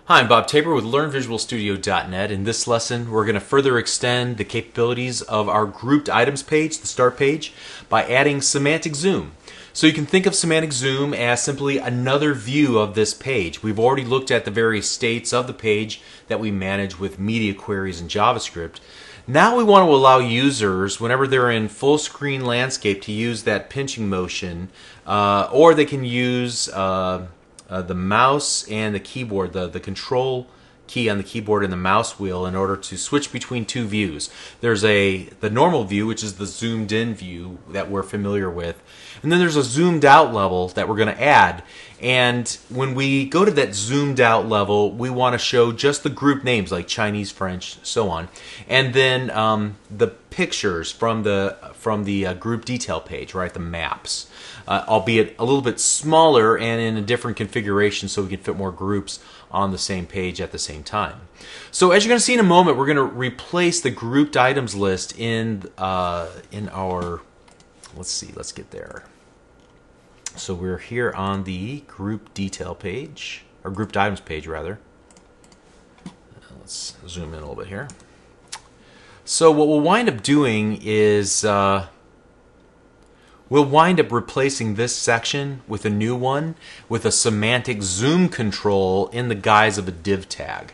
Hi, I'm Bob Tabor with LearnVisualStudio.net. In this lesson, we're going to further extend the capabilities of our grouped items page, the start page, by adding semantic zoom. So you can think of semantic zoom as simply another view of this page. We've already looked at the various states of the page that we manage with media queries in JavaScript. Now we want to allow users, whenever they're in full screen landscape, to use that pinching motion, or they can use the mouse and the keyboard, the control key on the keyboard and the mouse wheel in order to switch between two views. There's the normal view, which is the zoomed in view that we're familiar with. And then there's a zoomed out level that we're going to add. And when we go to that zoomed out level, we want to show just the group names like Chinese, French, so on. And then the pictures from the group detail page, right, the maps. Albeit a little bit smaller and in a different configuration so we can fit more groups on the same page at the same time. So as you're going to see in a moment, we're going to replace the grouped items list in our, let's get there. So we're here on the group detail page, or grouped items page rather. Let's zoom in a little bit here. So what we'll wind up doing is we'll wind up replacing this section with a new one with a semantic zoom control in the guise of a div tag,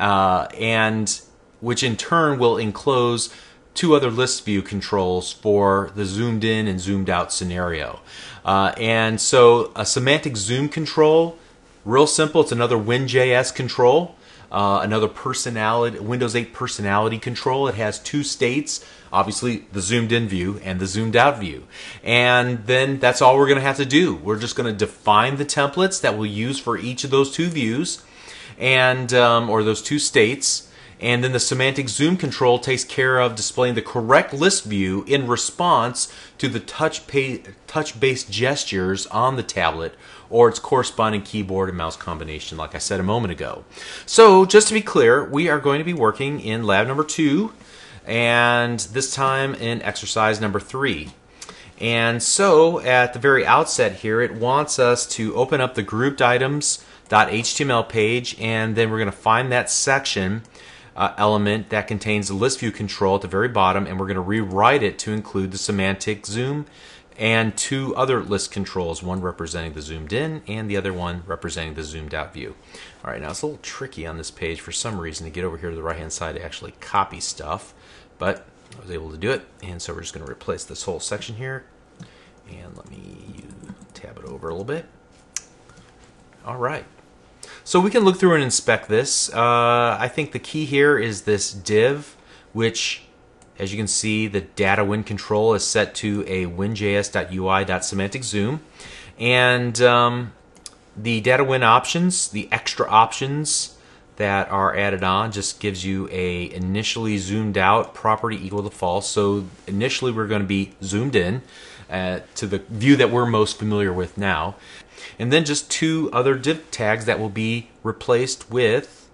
and which in turn will enclose two other list view controls for the zoomed in and zoomed out scenario. And so a semantic zoom control, real simple, it's another WinJS control. Another personality, Windows 8 personality control. It has two states, obviously the zoomed in view and the zoomed out view. And then that's all we're going to have to do. We're just going to define the templates that we'll use for each of those two views, and or those two states. And then the semantic zoom control takes care of displaying the correct list view in response to the touch-based gestures on the tablet or its corresponding keyboard and mouse combination, like I said a moment ago. So just to be clear, we are going to be working in lab number 2, and this time in exercise number 3. And so at the very outset here, it wants us to open up the grouped items.html page, and then we're going to find that section element that contains the list view control at the very bottom, and we're going to rewrite it to include the semantic zoom and two other list controls, one representing the zoomed in and the other one representing the zoomed out view. Alright, now it's a little tricky on this page for some reason to get over here to the right hand side to actually copy stuff, but I was able to do it, and so we're just going to replace this whole section here, and let me tab it over a little bit. Alright. So we can look through and inspect this. I think the key here is this div, which, as you can see, the data win control is set to a winjs.ui.semantic-zoom. And the data win options, the extra options that are added on, just gives you a initially zoomed out property equal to false. So initially we're going to be zoomed in to the view that we're most familiar with now. And then just two other div tags that will be replaced with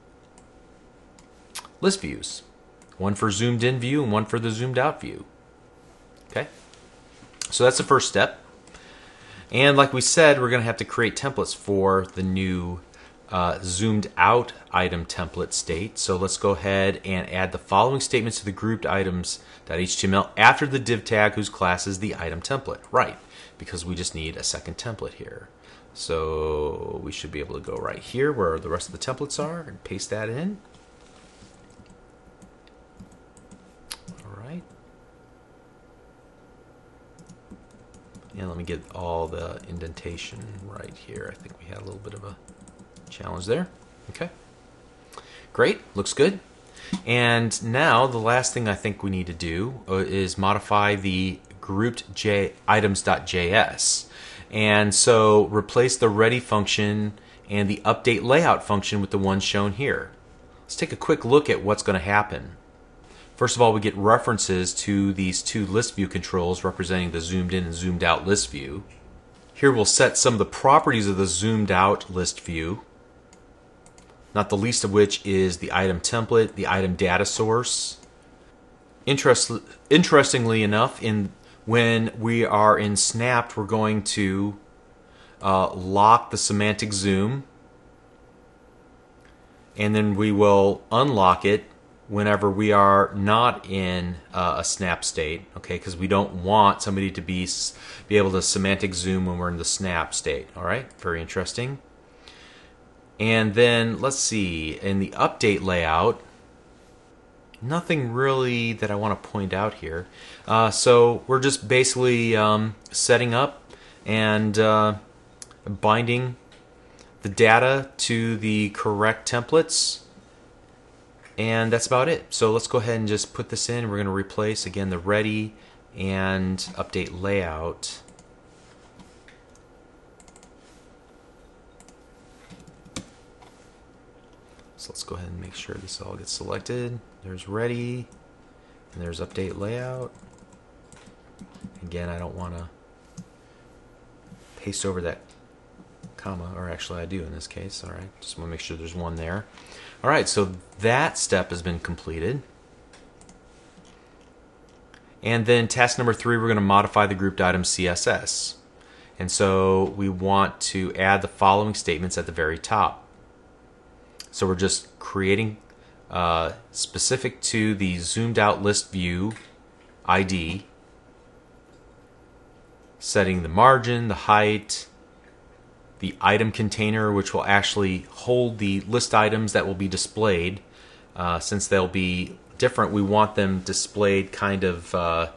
list views. One for zoomed in view and one for the zoomed out view. Okay? So that's the first step. And like we said, we're going to have to create templates for the new zoomed out item template state. So let's go ahead and add the following statements to the grouped items.html after the div tag whose class is the item template. Right, because we just need a second template here. So we should be able to go right here where the rest of the templates are and paste that in. Alright. And let me get all the indentation right here. I think we had a little bit of a challenge there. Okay. Great. Looks good. And now the last thing I think we need to do is modify the grouped items.js. And so replace the ready function and the update layout function with the one shown here. Let's take a quick look at what's going to happen. First of all, we get references to these two list view controls representing the zoomed in and zoomed out list view. Here we'll set some of the properties of the zoomed out list view, not the least of which is the item template, the item data source. Interestingly enough, when we are in Snapped, we're going to lock the semantic zoom and then we will unlock it whenever we are not in a snap state, okay? Because we don't want somebody to be able to semantic zoom when we're in the snap state. All right, very interesting. And then let's see, in the update layout, nothing really that I want to point out here. So we're just basically setting up and binding the data to the correct templates, and that's about it. So let's go ahead and just put this in. We're going to replace again the ready and update layout. So let's go ahead and make sure this all gets selected. There's ready, and there's update layout. Again, I don't want to paste over that comma, or actually I do in this case. All right, just want to make sure there's one there. All right, so that step has been completed. And then task number 3, we're going to modify the grouped item CSS. And so we want to add the following statements at the very top. So we're just creating specific to the zoomed out list view ID, setting the margin, the height, the item container, which will actually hold the list items that will be displayed. Since they'll be different, we want them displayed kind of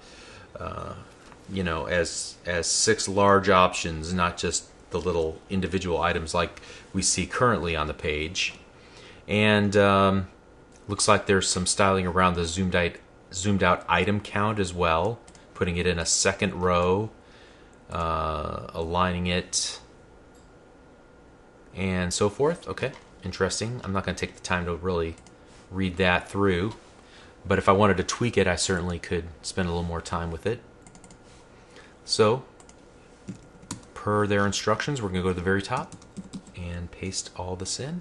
you know, as 6 large options, not just the little individual items like we see currently on the page. And looks like there's some styling around the zoomed out item count as well, putting it in a second row, aligning it, and so forth. Okay, interesting. I'm not going to take the time to really read that through, but if I wanted to tweak it, I certainly could spend a little more time with it. So, per their instructions, we're going to go to the very top and paste all this in.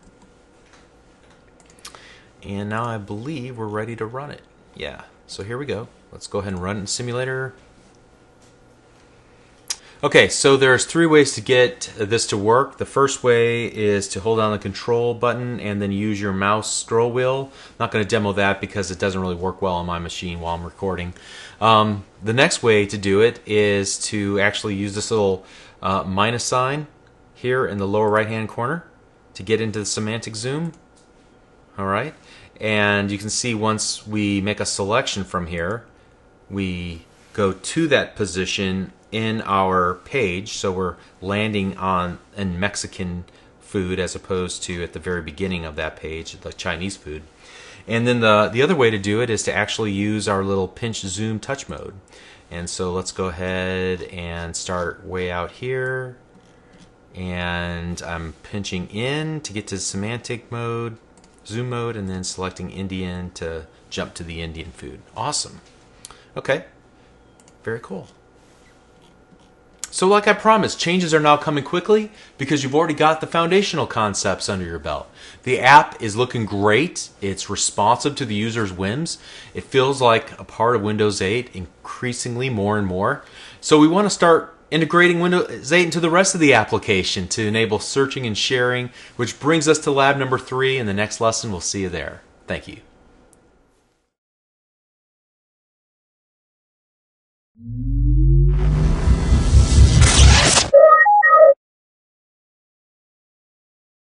And now I believe we're ready to run it. Yeah, so here we go. Let's go ahead and run it in Simulator. Okay, so there's 3 ways to get this to work. The first way is to hold down the control button and then use your mouse scroll wheel. I'm not going to demo that because it doesn't really work well on my machine while I'm recording. The next way to do it is to actually use this little minus sign here in the lower right hand corner to get into the semantic zoom. Alright, and you can see once we make a selection from here, we go to that position in our page, so we're landing on in Mexican food as opposed to at the very beginning of that page, the Chinese food. And then the other way to do it is to actually use our little pinch zoom touch mode. And so let's go ahead and start way out here, and I'm pinching in to get to semantic mode, zoom mode, and then selecting Indian to jump to the Indian food. Awesome. Okay, very cool. So like I promised, changes are now coming quickly because you've already got the foundational concepts under your belt. The app is looking great. It's responsive to the user's whims. It feels like a part of Windows 8 increasingly more and more. So we want to start integrating Windows 8 into the rest of the application to enable searching and sharing, which brings us to lab number 3. In the next lesson, we'll see you there. Thank you.